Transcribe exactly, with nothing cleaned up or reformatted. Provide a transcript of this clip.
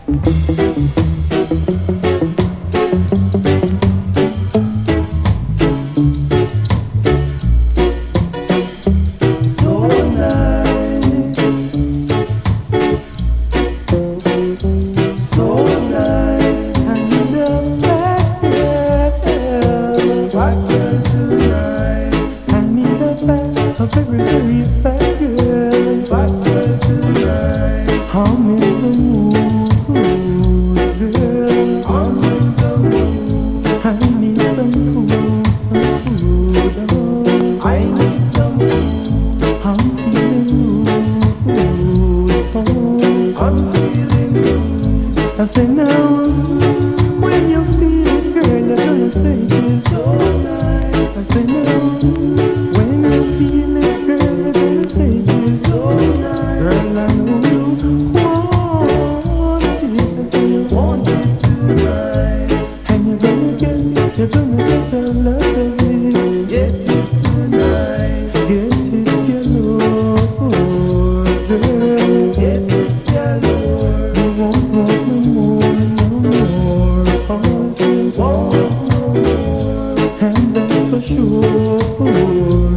I say now, when you feel it, girl, you're gonna say it's so nice. I say now, when you feel it, girl, you're gonna say it's so nice. Girl, I know you want it, I say you want it tonight. And you're gonna get it, you're gonna get a lot of it. Get it tonight, get it, your Lord, girl. Get it, your Lord. You won't want no more, no more. All you want no more, and that's for sure.